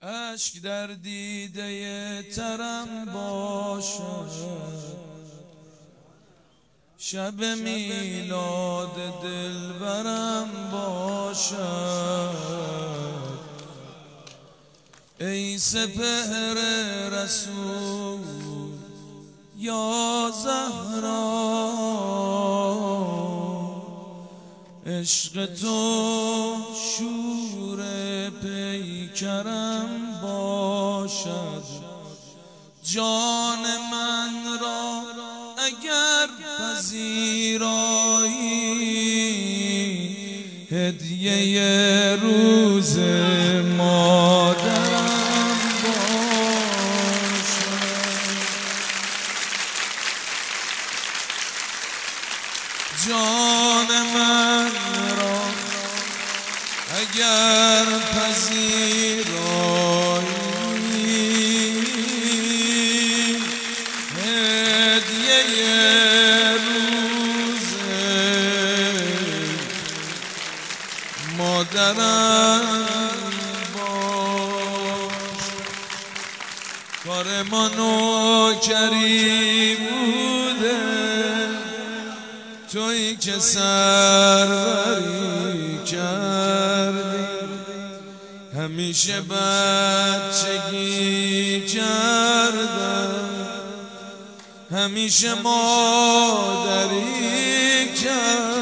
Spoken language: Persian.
اشک در دیده ترم باشد، شب میلاد دلبرم باشد. ای سپهر رسول یا زهرا، عشق تو شور پیکرم باشد. جان من را اگر پذیرایی، هدیه روز مادرم باشد. جان من را اگر پذیرایی، هدیه روز مادرم باش. کار ما نوکری بوده، تویی که سروری کردی. همیشه بچگی کردم، همیشه مادری کردم.